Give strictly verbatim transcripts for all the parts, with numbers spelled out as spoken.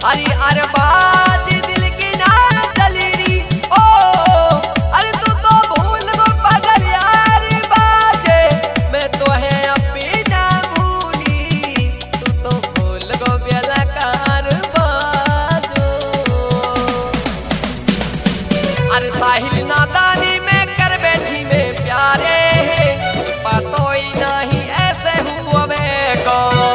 अरे अरे बाजी दिल की ना चली री ओ अरे तू तो भूल गो पागल यार बाजे मैं तो है अभी ना भूली तू तो भूल गो बेलकार बाजो। अरे साहिल नादानी में कर बैठी में प्यारे पतो ही नहीं ऐसे हुआ को।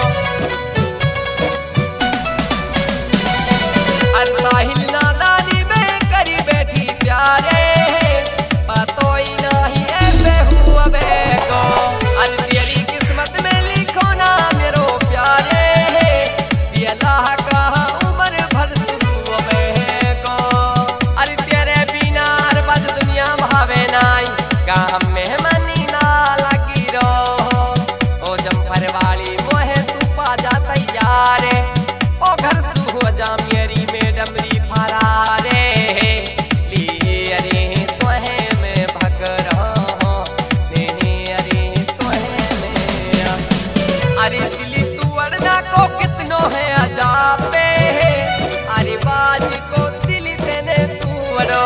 अरे साहिल नादानी में करी बैठी प्यारे पतो ही नहीं ऐसे हुआ को। अरे तेरी किस्मत में लिखो ना मेरो प्यारे अल्लाह कहा उम्र भर तू को। अरे तेरे बिना हर बात दुनिया भावे नाई काम में मनी ना लगी रो ओ जम्फर वाली मोहे तू पा जा तैयार ओ घर सुहो जा मेरी मैडम री फरारे ली अरे तोहे में भग रहो ने अरे तोहे में। अरे दिली तू अड़ना को कितनो है अजाब पे अरे बाज को दिली तेने तू अड़ो।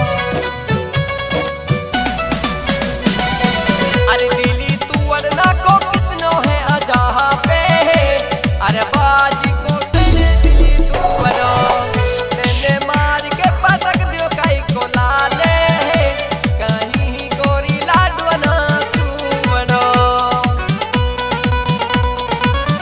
अरे दिली तू अड़ना को कितनो है अजहा पे अरे बाजी को तेरे दिली तू अड़ो। तेने मार के पटक दियो कहीं को लाले कहीं गोरी लाडू ना छूवड़ो।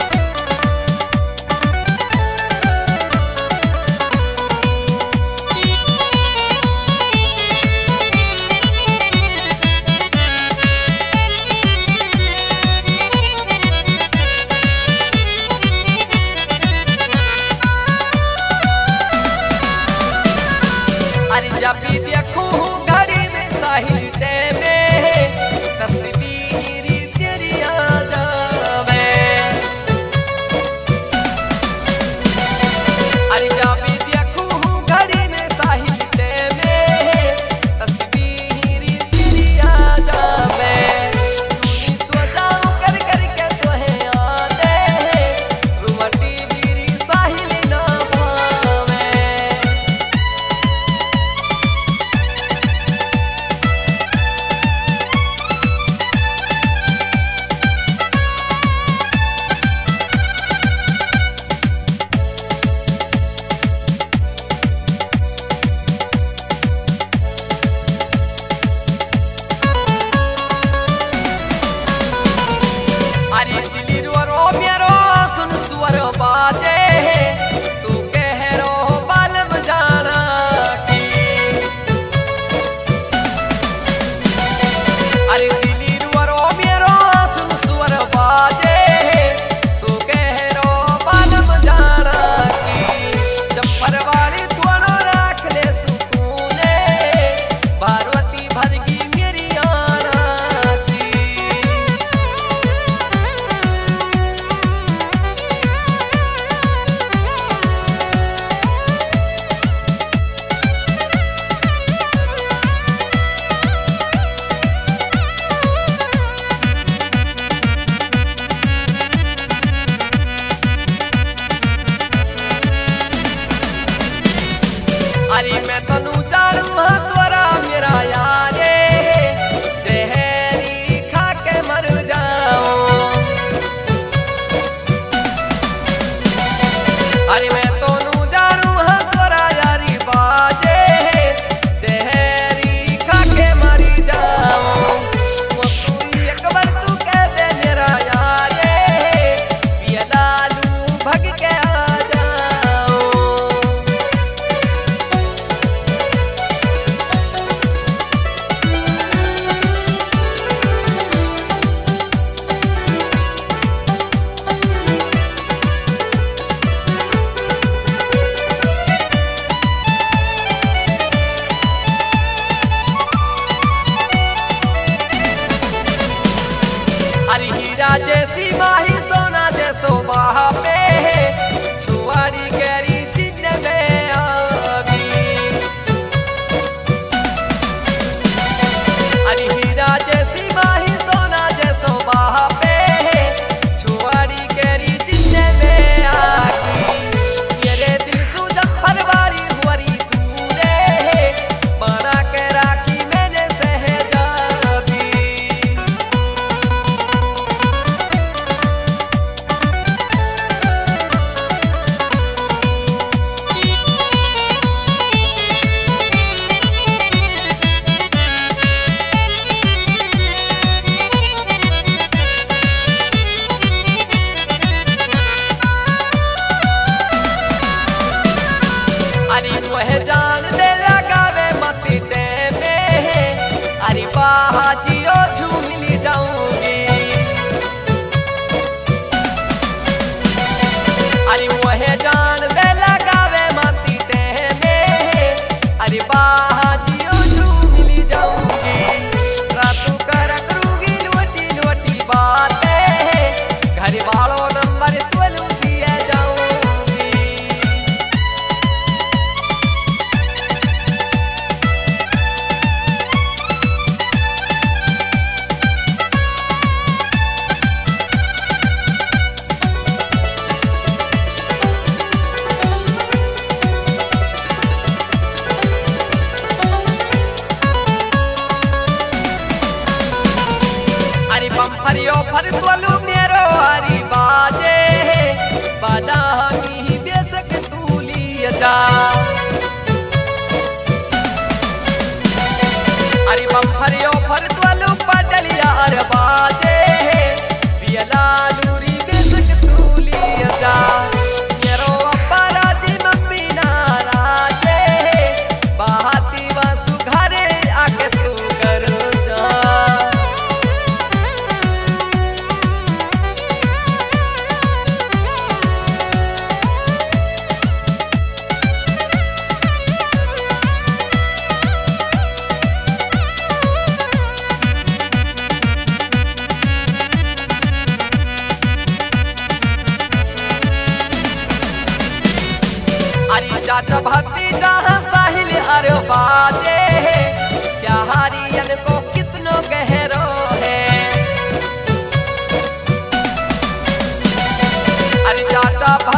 चाचा भक्ति जहाँ साहिल अरे बाजे प्यारियन को कितनो गहरो है। अरे चाचा